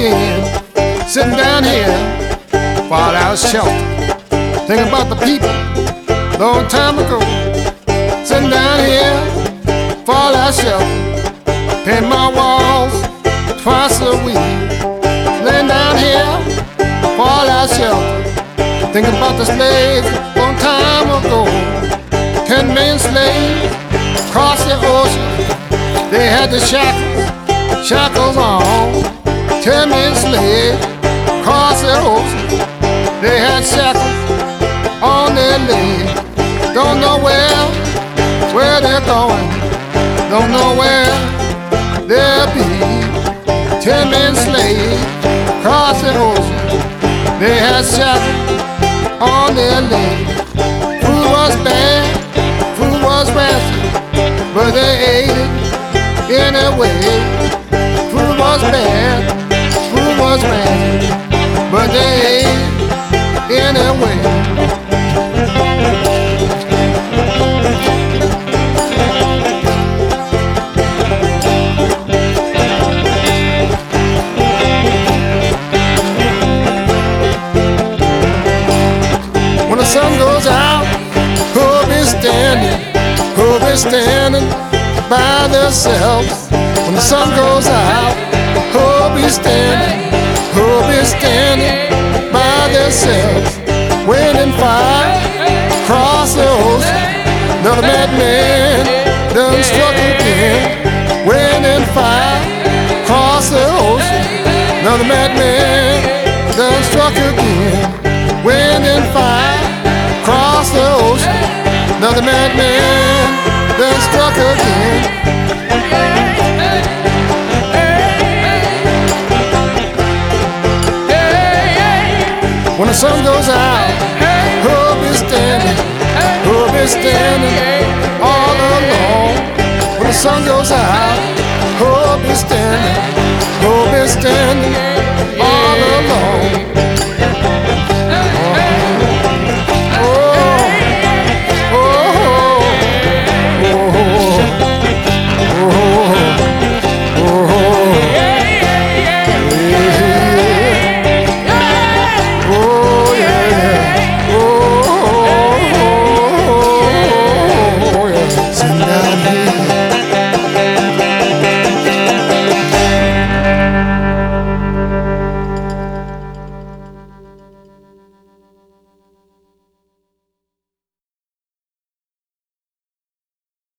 again, sitting down here, fallout shelter, thinking about the people, long time ago. Sitting down here, fallout shelter, paint my walls twice a week. Laying down here, fallout shelter, thinking about the slaves long time ago. 10 million slaves across the ocean, they had the shackles on. 10 million slaves across the ocean, they had shackles on their legs. Don't know where they're going, don't know where they'll be. 10 million slaves across the ocean, they had shackles on their legs. Food was bad, food was rancid, but they ate it anyway. Food was bad, food was rancid, but they ate it anyway. When the sun goes out, who'll be standing by themselves? When the sun goes out, who'll be standing by themselves? Waiting fire across the ocean, another madman done struck again. Waiting fire across the ocean, another madman done struck again. Waiting fire across the ocean, another madman done struck again. When the sun goes out, who'll be standing all alone? When the sun goes out, who'll be standing all alone?